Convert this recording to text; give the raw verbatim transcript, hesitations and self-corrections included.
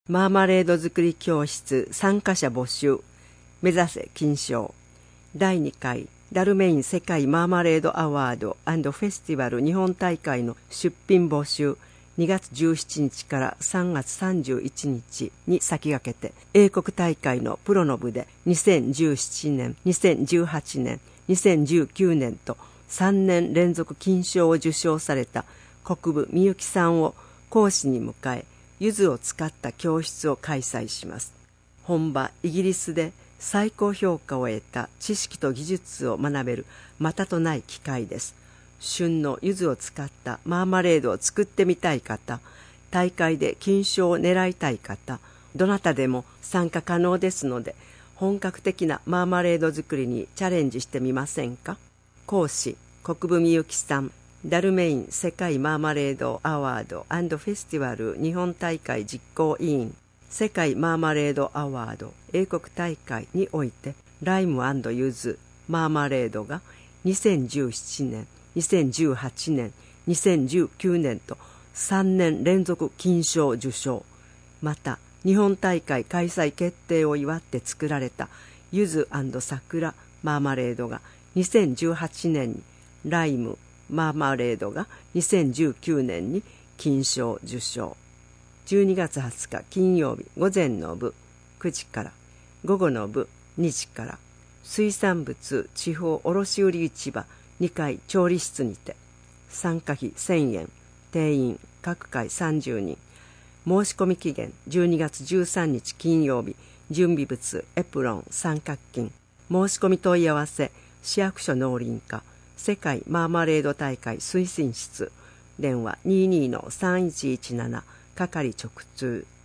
マーマレード作り教室参加者募集。目指せ金賞。だいにかいダルメイン世界マーマレードアワード&フェスティバル日本大会の出品募集。にがつじゅうしちにちからさんがつさんじゅういちにちに先駆けて、英国大会のプロの部でにせんじゅうななねん、にせんじゅうはちねん、にせんじゅうきゅうねんとさんねん連続金賞を受賞された国分みゆきさんを講師に迎え、柚子を使った教室を開催します。本場イギリスで最高評価を得た知識と技術を学べるまたとない機会です。旬の柚子を使ったマーマレードを作ってみたい方、大会で金賞を狙いたい方、どなたでも参加可能ですので、本格的なマーマレード作りにチャレンジしてみませんか。講師国分みゆきさん。ダルメイン世界マーマレードアワード&フェスティバル日本大会実行委員。世界マーマレードアワード英国大会においてライム&ユズマーマレードがにせんじゅうななねん、にせんじゅうはちねん、にせんじゅうきゅうねんとさんねん連続金賞受賞。また日本大会開催決定を祝って作られたゆず&桜マーマレードがにせんじゅうはちねんに、ライムマーマレードがにせんじゅうきゅうねんに金賞受賞。じゅうにがつはつか金曜日午前の部くじから、午後の部にじから、水産物地方卸売市場にかい調理室にて、参加費せんえん、定員各回さんじゅうにん。申し込み期限じゅうにがつじゅうさんにち金曜日。準備物エプロン三角巾。申し込み問い合わせ市役所農林課世界マーマレード大会推進室。電話 にじゅうにのさんいちいちなな 係直通。